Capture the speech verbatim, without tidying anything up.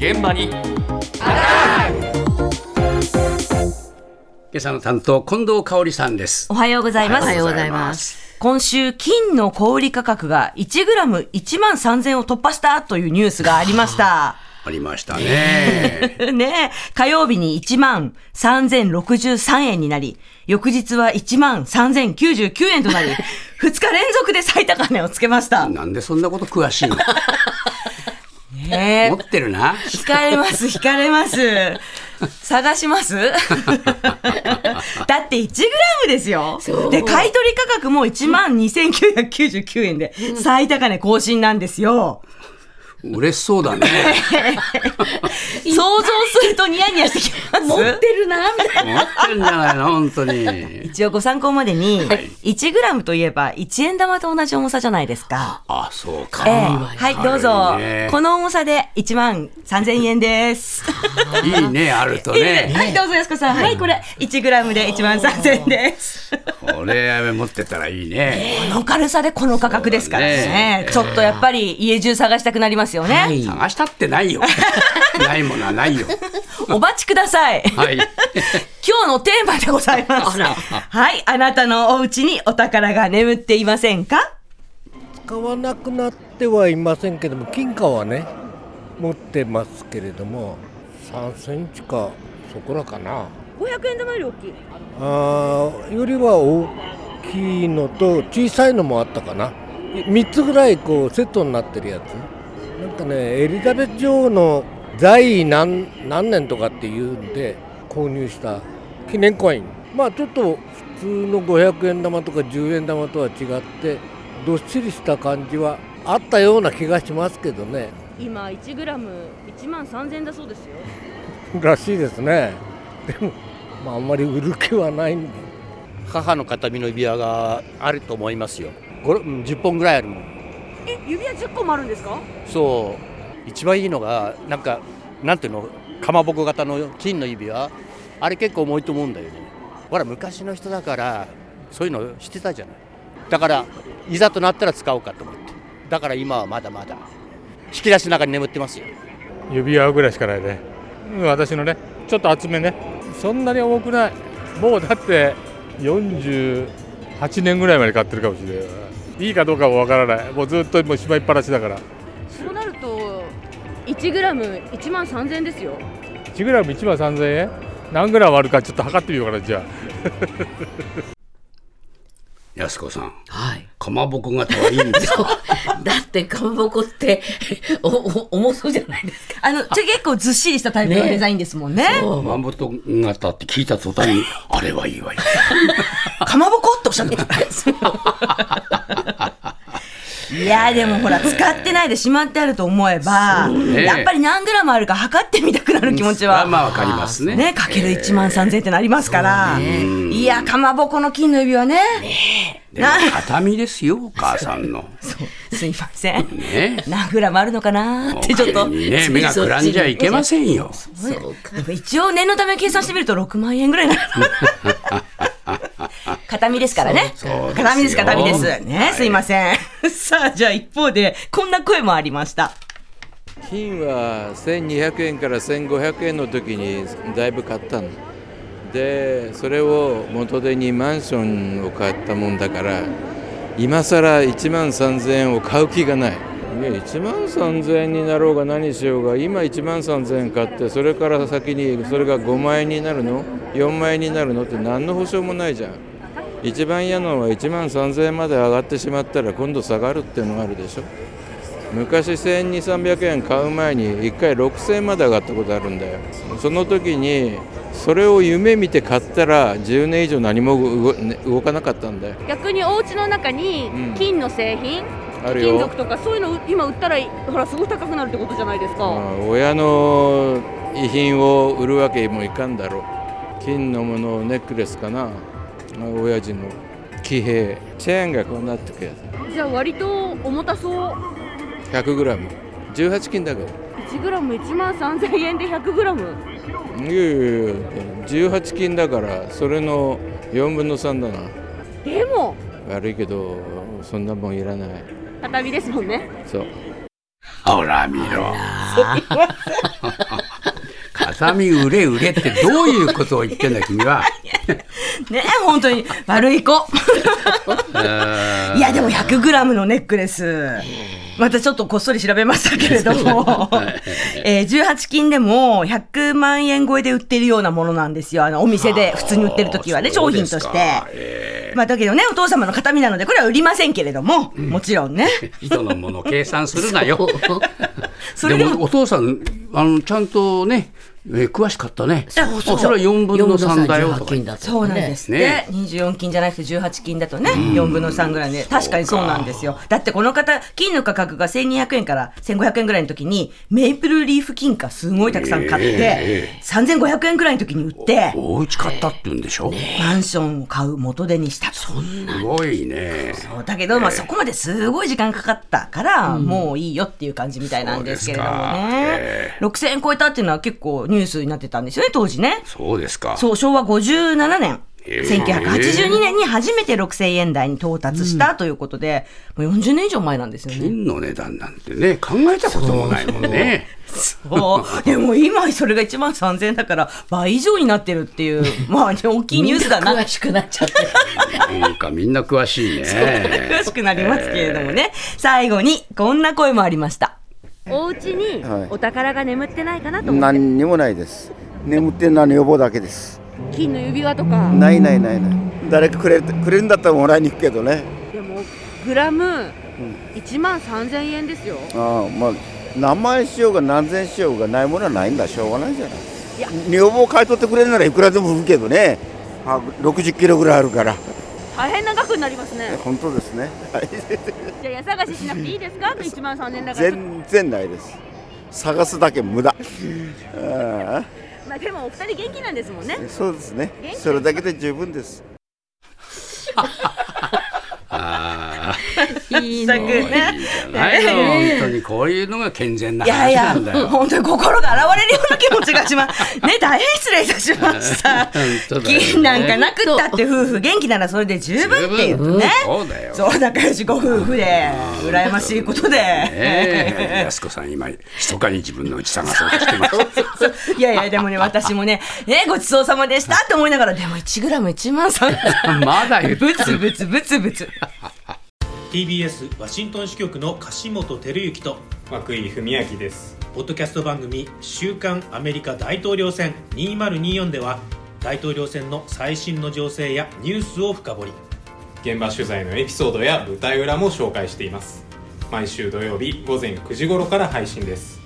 現場に今朝の担当近藤香織さんです。 おはようございます。 おはようございます。 今週金の小売価格がいちグラムいちまんさんぜんえんを突破したというニュースがありましたありましたねねえ、火曜日にいちまんさんぜんろくじゅうさんえんになり、翌日はいちまんさんぜんきゅうじゅうきゅうえんとなりふつか連続で最高値をつけました。 なんでそんなこと詳しいのねえ、 持ってるな。 惹かれます惹かれます探しますだっていちグラムですよ。で、買い取り価格もいちまんにせんきゅうひゃくきゅうじゅうきゅうえんで最高値更新なんですよ。 嬉しそうだね想像するとニヤニヤしてきます。 持ってるなみたいな。 持ってるんじゃないの本当に。 一応ご参考までに、 はい、 いちグラムといえばいちえん玉と同じ重さじゃないですか。 あ、そうか、 ええ、はいどうぞ。この重さでいちまんさんぜんえんですいいね、あるとね。 はいどうぞやすこさん、はい、はい、これいちグラムでいちまんさんぜんえんですこれ持ってたらいいね。 この軽さでこの価格ですからね、ちょっとやっぱり家中探したくなりますよね、はい、 探したってないよないものはないよお待ちください、はい、今日のテーマでございます。はい、あなたのお家にお宝が眠っていませんか？ 使わなくなってはいませんけども、金貨はね持ってますけれどもさんセンチかそこらかな。 ごひゃくえん玉より大きい。 あよりは大きいのと小さいのもあったかな。みっつぐらいこうセットになってるやつ。なんかね、エリザベス女王の在位 何, 何年とかっていうんで購入した記念コイン。まあちょっと普通のごひゃくえん玉とかじゅうえん玉とは違ってどっしりした感じはあったような気がしますけどね。 今いちグラムいちまんさんぜんえんだそうですよらしいですね。でも、まあ、あんまり売る気はない。 母の形見の指輪があると思いますよ。じゅっぽんぐらいあるもん。 え、指輪じゅっこもあるんですか？ そう、一番いいのがなんかなんていうの、かまぼこ型の金の指輪、あれ結構重いと思うんだよね。ほら昔の人だからそういうの知ってたじゃない。だからいざとなったら使おうかと思って。だから今はまだまだ引き出しの中に眠ってますよ。 指輪ぐらいしかないね。私のね、ちょっと厚めね。そんなに重くない。もうだってよんじゅうはちねんぐらいまで買ってるかもしれない。いいかどうかもわからない。もうずっともうしまいっぱなしだから。 そうなるといちグラムいちまんさんぜんえんですよ。 いちグラムいちまんさんぜんえん？何グラムあるかちょっと測ってみようかな。じゃあやすこさん、 はい、 かまぼこ型はいいんですか？ だってかまぼこっておお重そうじゃないですか。 あのちょ結構ずっしりしたタイプのデザインですもんね。 かまぼこ型って聞いた途端にあれはいいわよかまぼこっておっしゃってたいやでもほら使ってないでしまってあると思えば、ね、やっぱり何グラムあるか測ってみたくなる気持ちは、 うん、まあわかりますね。 ね、かけるいちまんさんぜんえんってなりますから、ね、いやかまぼこの金の指輪ね。 ねでも形見ですよお母さんのそうすいません、 ね、 何グラムあるのかなってちょっと、 ね、目がくらんじゃいけませんよ。 そうか、一応念のため計算してみるとろくまんえんぐらいになる形見ですからね。形見です形見ですね、はい、すいませんさあじゃあ一方でこんな声もありました。 金はせんにひゃくえんからせんごひゃくえんの時にだいぶ買ったので、それを元手にマンションを買ったもんだから今さらいちまんさんぜんえんを買う気がない。いやいちまんさんぜんえんになろうが何しようが今いちまんさんぜんえん買ってそれから先にそれがごまんえんになるのよんまんえんになるのって何の保証もないじゃん。一番嫌なのはいちまんさんぜんえんまで上がってしまったら今度下がるっていうのがあるでしょ。昔せんにひゃく、さんびゃくえん買う前にいっかいろくせんえんまで上がったことあるんだよ。その時にそれを夢見て買ったらじゅうねん以上何も 動, 動かなかったんだよ。 逆にお家の中に金の製品、うん、金属とかそういうの今売ったらほらすごく高くなるってことじゃないですか。 親の遺品を売るわけにもいかんだろう。金のもの、ネックレスかな、親父の騎兵チェーンがこうなってくやつ。 じゃあ割と重たそう。 ひゃくグラム じゅうはち 金だから いちグラムいちまんさんぜんえんで ひゃくグラム。 いやいやいやじゅうはち金だからそれのよんぶんのさんだな。 でも悪いけどそんなもんいらない。 畳ですもんね。 そう。 ほら見ろ。 風見売れ売れってどういうことを言ってんだ君は。 ねえ本当に悪い子。いやでも ひゃくグラム のネックレス、またちょっとこっそり調べましたけれども、えー、じゅうはち金でもひゃくまんえん超えで売ってるようなものなんですよ。あのお店で普通に売ってる時はね、商品として、えー、まあだけどねお父様の形見なのでこれは売りませんけれども、うん、もちろんね人のもの計算するなよ。それでもお父さんあのちゃんとね、えー、詳しかったね。そうそう、それはよんぶんのさんだよとか。 そうなんですね。ねにじゅうよん金じゃなくてじゅうはち金だとね、よんぶんのさんぐらいで、確かにそうなんですよ。だってこの方金の価格がせんにひゃくえんからせんごひゃくえんぐらいの時にメイプルリーフ金貨すごいたくさん買って、えー、さんぜんごひゃくえんぐらいの時に売ってお家買ったって言うんでしょ、 ね、マンションを買う元手にしたと。 そんなすごいね。 そうだけど、まあ、そこまですごい時間かかったから、うん、もういいよっていう感じみたいなんですけれどもね、えー、ろくせんえん超えたっていうのは結構ニュースになってたんですよね当時ね。 そうですか。 そう、昭和ごじゅうななねん、えー、せんきゅうひゃくはちじゅうにねんに初めてろくせんえん台に到達したということで、うん、もうよんじゅうねん以上前なんですよね。 金の値段なんてね考えたこともないもんね。 そうでも今それがいちまんさんぜんえんだから倍以上になってるっていう、まあ大きいニュースだな。 詳しくなっちゃってなんかみんな詳しいね。 詳しくなりますけれどもね、えー、最後にこんな声もありました。 お家にお宝が眠ってないかなと思って、 はい、何にもないです。眠ってるのは女房だけです。 金の指輪とかないないないない。誰かくれる、くれるんだったらもらいに行くけどね。 でもグラムいちまんさんぜんえんですよ。 ああ、まあ何万円しようが何千円しようがないものはないんだ。しょうがないじゃない。いや女房を買い取ってくれるならいくらでも売るけどね。ろくじゅっキロぐらいあるから大変な額になりますね。 本当ですね。 じゃあ家探ししなくていいですか？いちまんさんぜんえんだから。 全然ないです。探すだけ無駄。あまあでもお二人元気なんですもんね。 そうですね。それだけで十分です。 あいいね。 いいじゃないの、本当にこういうのが健全な話なんだよ。 いやいや本当に心が洗われるような気持ちがしますね。大変失礼いたしました。金なんかなくったって夫婦元気ならそれで十分っていうね。 そうだよ。 そう仲良しご夫婦で羨ましいことで、 ね、安子さん今密かに自分の家探そうとしてます。 いやいやでもね私もね、ねごちそうさまでしたって思いながら、でもいちグラムいちまんさんまだ言ってブツブツブツブツ。 ティービーエス ワシントン支局の樫本照之と涌井文明です。 ポッドキャスト番組週刊アメリカ大統領選にせんにじゅうよんでは大統領選の最新の情勢やニュースを深掘り、 現場取材のエピソードや舞台裏も紹介しています。毎週土曜日午前くじ頃から配信です。